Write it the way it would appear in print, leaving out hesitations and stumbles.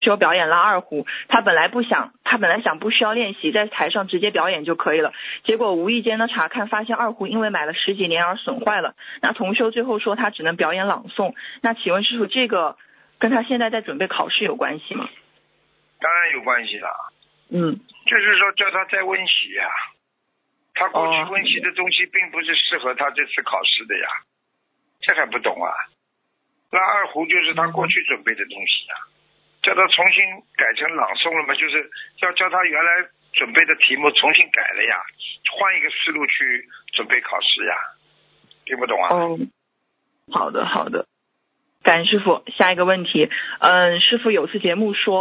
就表演拉二胡，他本来想不需要练习，在台上直接表演就可以了，结果无意间的查看发现二胡因为买了10几年而损坏了，那同修最后说他只能表演朗诵，那请问师傅，这个跟他现在在准备考试有关系吗？ 当然有关系了。就是说叫他再温习呀，他过去温习的东西并不是适合他这次考试的呀，这还不懂啊？拉二胡就是他过去准备的东西呀，叫他重新改成朗诵了嘛，就是要叫他原来准备的题目重新改了呀，换一个思路去准备考试呀，听不懂啊？ 好的，感恩师傅。下一个问题，师傅有次节目说